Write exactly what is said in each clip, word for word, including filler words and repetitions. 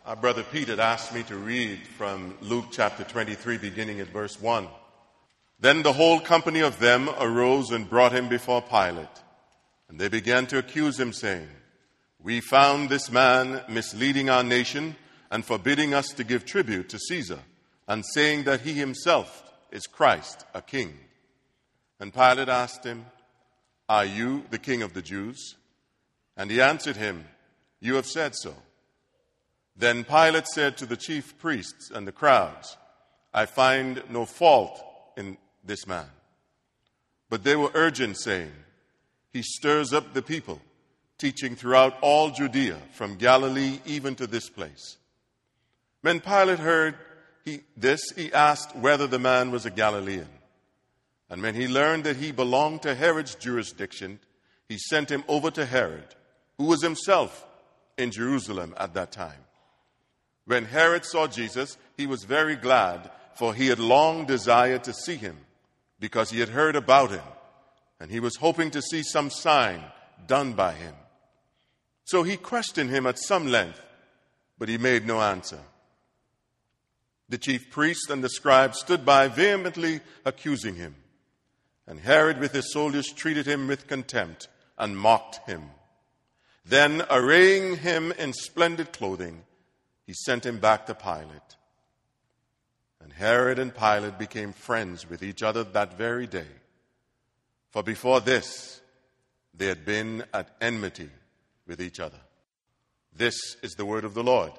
Our brother Pete had asked me to read from Luke chapter twenty-three, beginning at verse one. Then the whole company of them arose and brought him before Pilate. And they began to accuse him, saying, "We found this man misleading our nation and forbidding us to give tribute to Caesar, and saying that he himself is Christ, a king." And Pilate asked him, "Are you the king of the Jews?" And he answered him, "You have said so." Then Pilate said to the chief priests and the crowds, "I find no fault in this man." But they were urgent, saying, "He stirs up the people, teaching throughout all Judea, from Galilee even to this place." When Pilate heard he, this, he asked whether the man was a Galilean. And when he learned that he belonged to Herod's jurisdiction, he sent him over to Herod, who was himself in Jerusalem at that time. When Herod saw Jesus, he was very glad, for he had long desired to see him, because he had heard about him, and he was hoping to see some sign done by him. So he questioned him at some length, but he made no answer. The chief priests and the scribes stood by, vehemently accusing him. And Herod with his soldiers treated him with contempt and mocked him. Then, arraying him in splendid clothing, he sent him back to Pilate. And Herod and Pilate became friends with each other that very day. For before this, they had been at enmity with each other. This is the word of the Lord.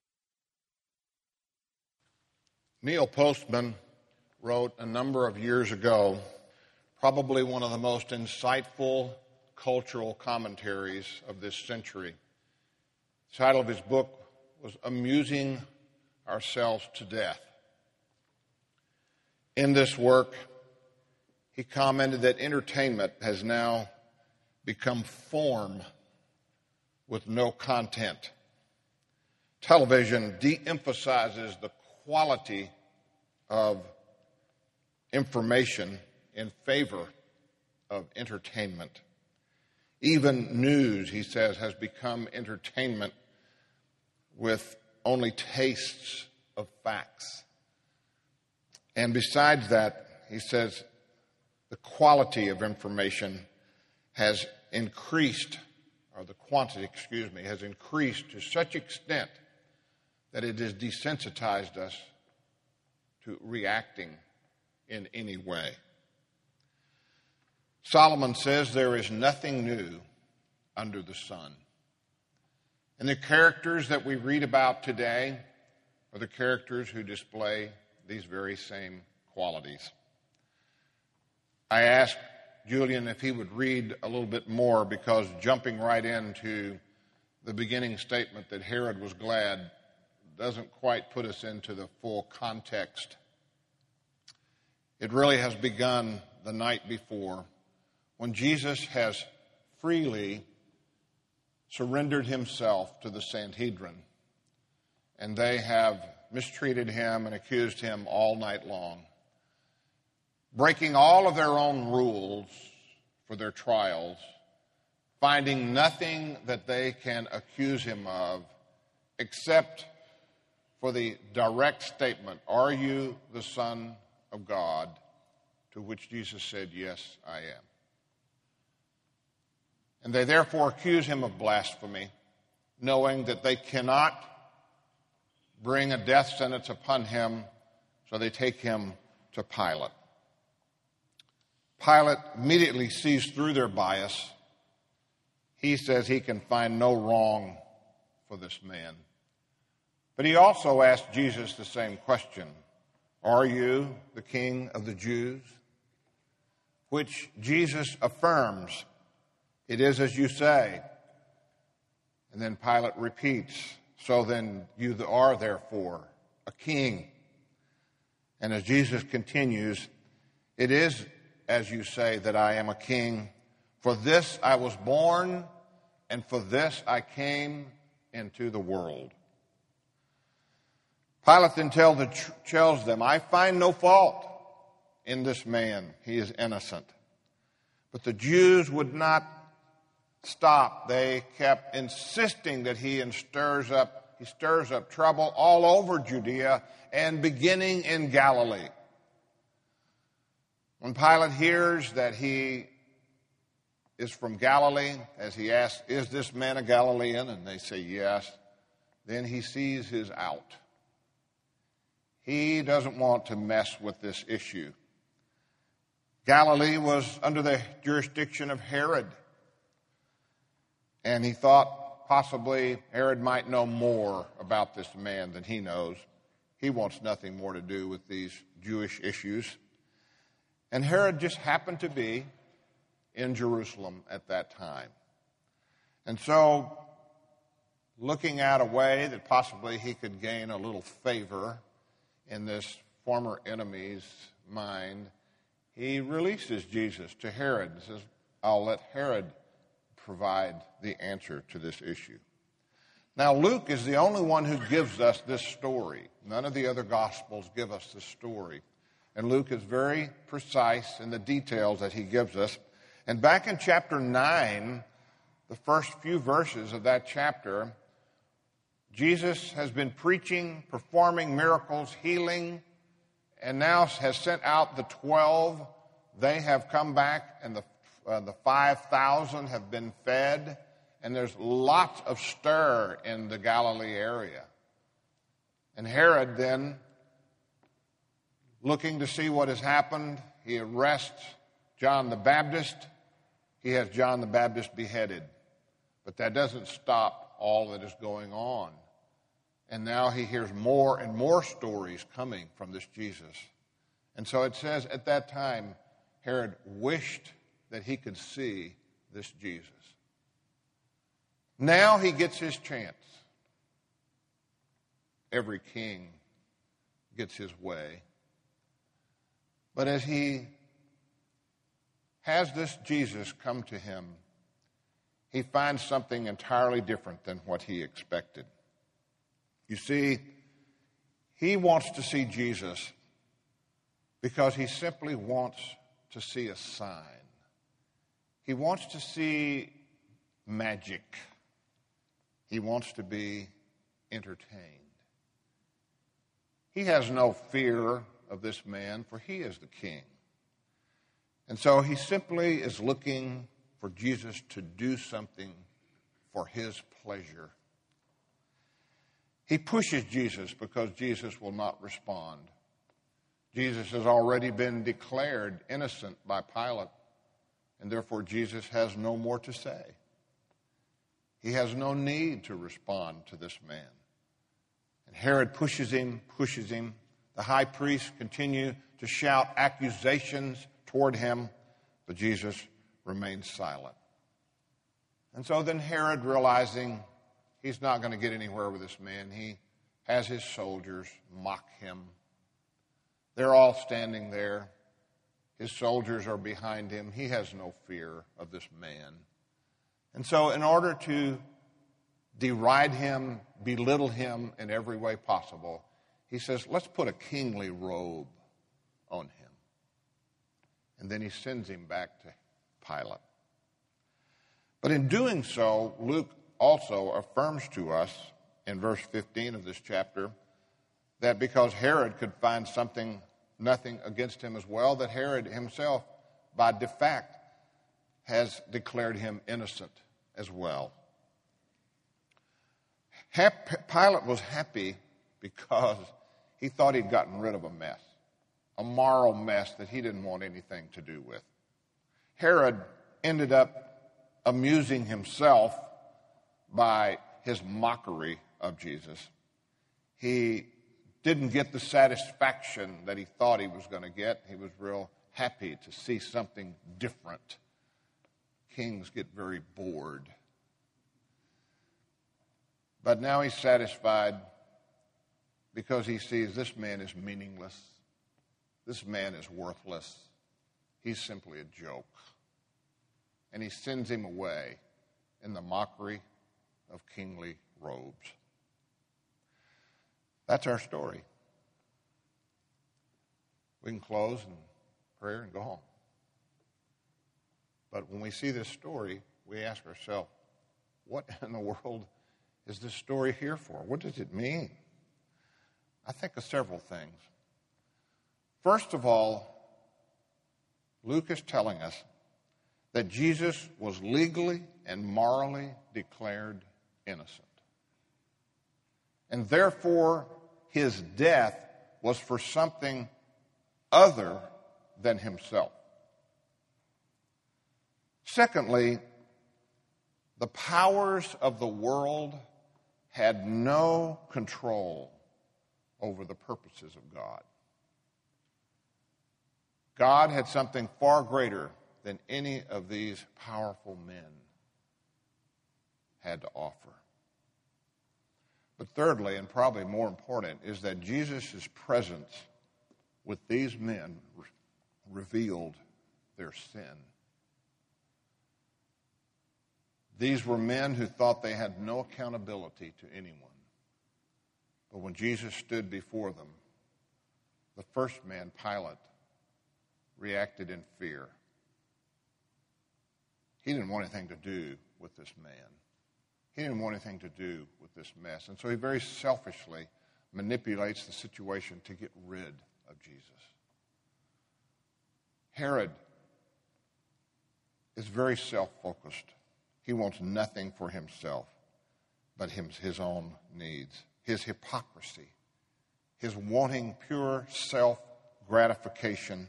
Neil Postman wrote a number of years ago, probably one of the most insightful cultural commentaries of this century. The title of his book was "Amusing Ourselves to Death." In this work, he commented that entertainment has now become form with no content. Television de-emphasizes the quality of information in favor of entertainment. Even news, he says, has become entertainment with only tastes of facts. And besides that, he says, the quality of information has increased, or the quantity, excuse me, has increased to such extent that it has desensitized us to reacting in any way. Solomon says there is nothing new under the sun. And the characters that we read about today are the characters who display these very same qualities. I asked Julian if he would read a little bit more, because jumping right into the beginning statement that Herod was glad doesn't quite put us into the full context. It really has begun the night before, when Jesus has freely surrendered himself to the Sanhedrin, and they have mistreated him and accused him all night long, breaking all of their own rules for their trials, finding nothing that they can accuse him of except for the direct statement, "Are you the Son of God?" To which Jesus said, "Yes, I am." And they therefore accuse him of blasphemy, knowing that they cannot bring a death sentence upon him, so they take him to Pilate. Pilate immediately sees through their bias. He says he can find no wrong for this man. But he also asked Jesus the same question, "Are you the King of the Jews?" Which Jesus affirms, "It is as you say." And then Pilate repeats, "So then you are therefore a king." And as Jesus continues, "It is as you say that I am a king. For this I was born, and for this I came into the world." Pilate then tell the, tells them, "I find no fault in this man. He is innocent." But the Jews would not stop. They kept insisting that he stirs up he stirs up trouble all over Judea and beginning in Galilee. When Pilate hears that he is from Galilee, as he asks, "Is this man a Galilean?" and they say yes, then he sees his out. He doesn't want to mess with this issue. Galilee was under the jurisdiction of Herod, and he thought possibly Herod might know more about this man than he knows. He wants nothing more to do with these Jewish issues. And Herod just happened to be in Jerusalem at that time. And so, looking at a way that possibly he could gain a little favor in this former enemy's mind, he releases Jesus to Herod and says, "I'll let Herod provide the answer to this issue." Now, Luke is the only one who gives us this story. None of the other Gospels give us this story. And Luke is very precise in the details that he gives us. And back in chapter nine, the first few verses of that chapter, Jesus has been preaching, performing miracles, healing, and now has sent out the twelve. They have come back, and the, uh, the five thousand have been fed. And there's lots of stir in the Galilee area. And Herod then, looking to see what has happened, he arrests John the Baptist. He has John the Baptist beheaded. But that doesn't stop all that is going on. And now he hears more and more stories coming from this Jesus. And so it says at that time, Herod wished that he could see this Jesus. Now he gets his chance. Every king gets his way. But as he has this Jesus come to him, he finds something entirely different than what he expected. You see, he wants to see Jesus because he simply wants to see a sign. He wants to see magic. He wants to be entertained. He has no fear of this man, for he is the king. And so he simply is looking for Jesus to do something for his pleasure. He pushes Jesus because Jesus will not respond. Jesus has already been declared innocent by Pilate, and therefore Jesus has no more to say. He has no need to respond to this man. And Herod pushes him, pushes him. The high priests continue to shout accusations toward him, but Jesus remains silent. And so then Herod, realizing he's not going to get anywhere with this man, he has his soldiers mock him. They're all standing there. His soldiers are behind him. He has no fear of this man. And so in order to deride him, belittle him in every way possible, he says, let's put a kingly robe on him. And then he sends him back to Pilate. But in doing so, Luke also affirms to us in verse fifteen of this chapter that because Herod could find something, nothing against him as well, that Herod himself, by de facto, has declared him innocent as well. Pilate was happy because he thought he'd gotten rid of a mess, a moral mess that he didn't want anything to do with. Herod ended up amusing himself by his mockery of Jesus. He didn't get the satisfaction that he thought he was going to get. He was real happy to see something different. Kings get very bored. But now he's satisfied because he sees this man is meaningless. This man is worthless. He's simply a joke. And he sends him away in the mockery of kingly robes. That's our story. We can close in prayer and go home. But when we see this story, we ask ourselves, what in the world is this story here for? What does it mean? I think of several things. First of all, Luke is telling us that Jesus was legally and morally declared innocent. And therefore, his death was for something other than himself. Secondly, the powers of the world had no control over the purposes of God. God had something far greater than any of these powerful men had to offer. But thirdly, and probably more important, is that Jesus' presence with these men re- revealed their sin. These were men who thought they had no accountability to anyone. But when Jesus stood before them, the first man, Pilate, reacted in fear. He didn't want anything to do with this man. He didn't want anything to do with this mess. And so he very selfishly manipulates the situation to get rid of Jesus. Herod is very self-focused. He wants nothing for himself but his own needs. His hypocrisy, his wanting pure self-gratification.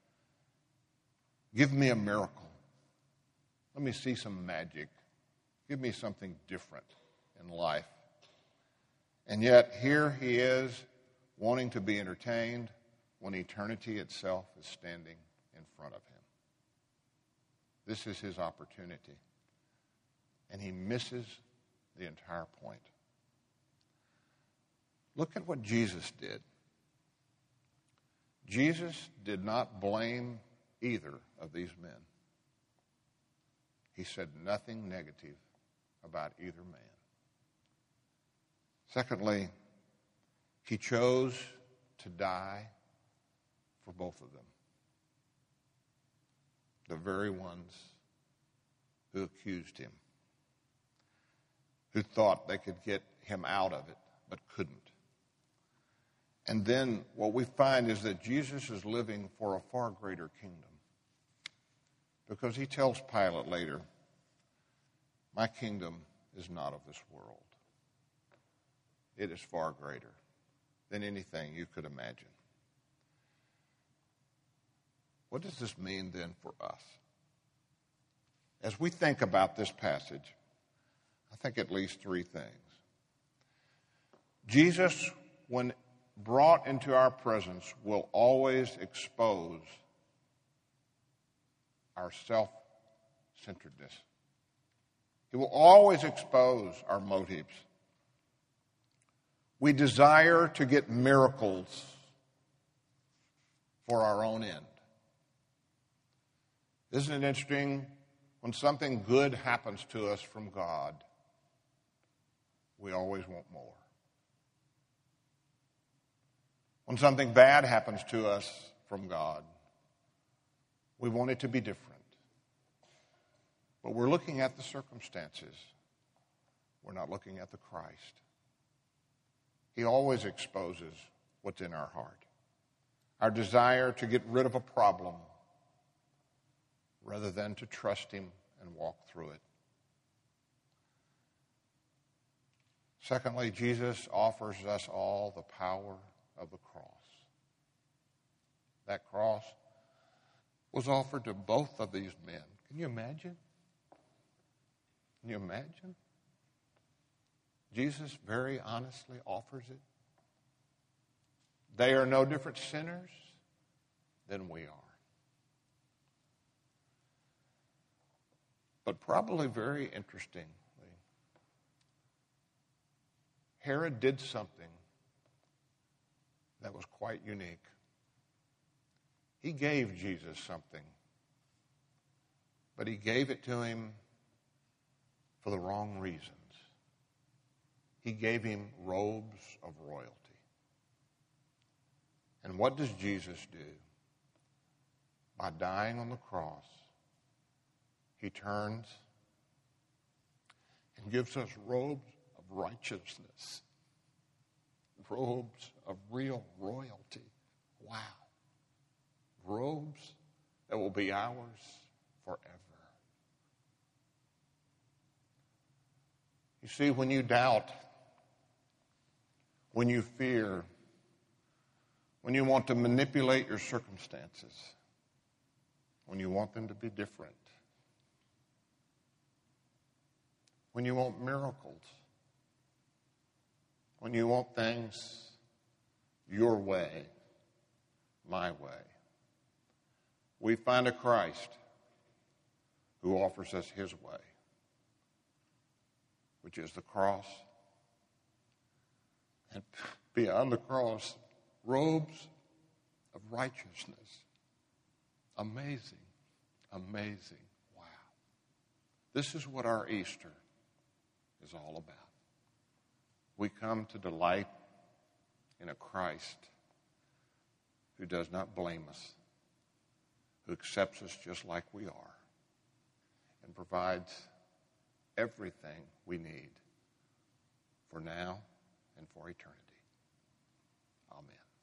Give me a miracle. Let me see some magic. Give me something different in life. And yet here he is wanting to be entertained when eternity itself is standing in front of him. This is his opportunity. And he misses the entire point. Look at what Jesus did. Jesus did not blame either of these men. He said nothing negative about either man. Secondly, he chose to die for both of them. The very ones who accused him, who thought they could get him out of it, but couldn't. And then what we find is that Jesus is living for a far greater kingdom. Because he tells Pilate later, my kingdom is not of this world. It is far greater than anything you could imagine. What does this mean then for us? As we think about this passage, I think at least three things. Jesus, when brought into our presence, will always expose our self-centeredness. He will always expose our motives. We desire to get miracles for our own end. Isn't it interesting? When something good happens to us from God, we always want more. When something bad happens to us from God, we want it to be different. But we're looking at the circumstances. We're not looking at the Christ. He always exposes what's in our heart. Our desire to get rid of a problem rather than to trust him and walk through it. Secondly, Jesus offers us all the power of the cross. That cross was offered to both of these men. Can you imagine? Can you imagine? Jesus very honestly offers it. They are no different sinners than we are. But probably very interestingly, Herod did something that was quite unique. He gave Jesus something, but he gave it to him for the wrong reasons. He gave him robes of royalty. And what does Jesus do? By dying on the cross, he turns and gives us robes of righteousness, robes of real royalty. Wow. Robes that will be ours forever. You see, when you doubt, when you fear, when you want to manipulate your circumstances, when you want them to be different, when you want miracles, when you want things your way, my way, we find a Christ who offers us his way, which is the cross. And beyond the cross, robes of righteousness. Amazing, amazing. Wow. This is what our Easter is all about. We come to delight in a Christ who does not blame us, who accepts us just like we are, and provides everything we need for now and for eternity. Amen.